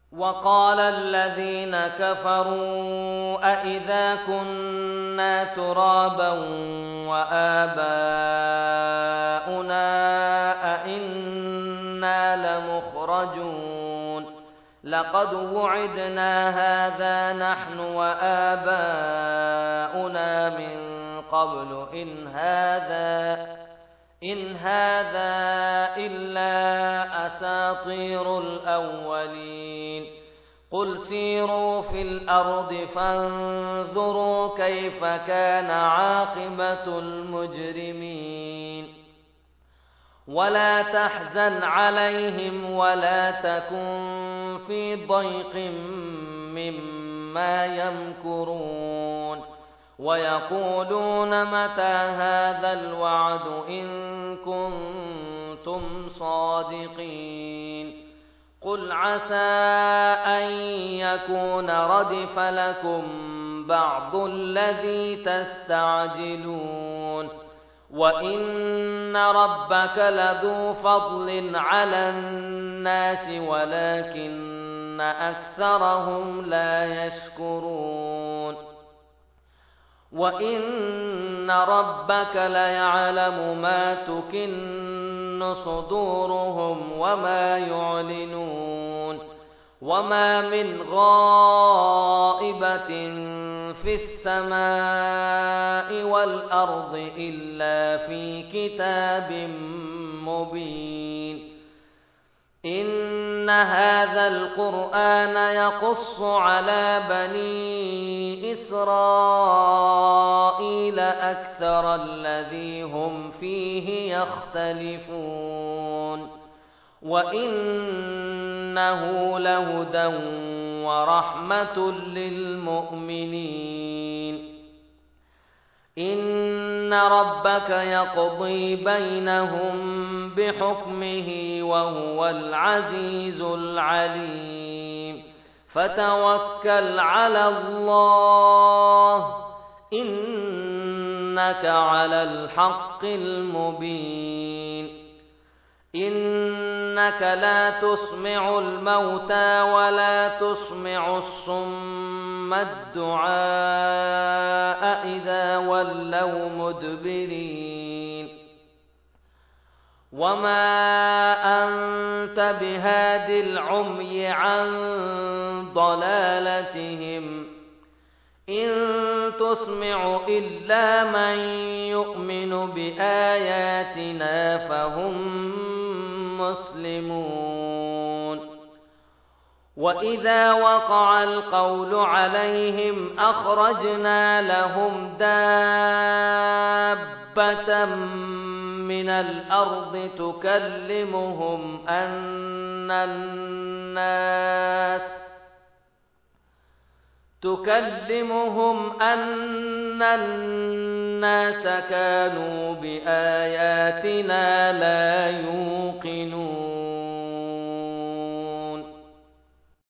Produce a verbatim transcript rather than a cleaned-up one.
وقال الذين كفروا أئذا كنا ترابا وآباؤنا أئنا لمخرجون لقد وعدنا هذا نحن وآباؤنا من قبل إن هذا إن هذا إلا أساطير الأولين قل سيروا في الأرض فانظروا كيف كان عاقبة المجرمين ولا تحزن عليهم ولا تكن في ضيق مما يمكرون ويقولون متى هذا الوعد إن كنتم صادقين قل عسى أن يكون ردف لكم بعض الذي تستعجلون وإن ربك لذو فضل على الناس ولكن أكثرهم لا يشكرون وإن ربك ليعلم ما تكن صدورهم وما يعلنون وما من غائبة في السماء والأرض إلا في كتاب مبين إن هذا القرآن يقص على بني إسرائيل أكثر الذي هم فيه يختلفون وإنه لهدى ورحمة للمؤمنين إن ربك يقضي بينهم بحكمه وهو العزيز العليم فتوكل على الله إنك على الحق المبين إنك لا تسمع الموتى ولا تسمع الصم الدعاء إذا ولوا مدبرين وما أنت بهاد العمي عن ضلالتهم إن تسمع إلا من يؤمن بآياتنا فهم مسلمون وإذا وقع القول عليهم أخرجنا لهم دابة من الأرض تكلمهم أن الناس تكلمهم أن الناس كانوا بآياتنا لا يوقنون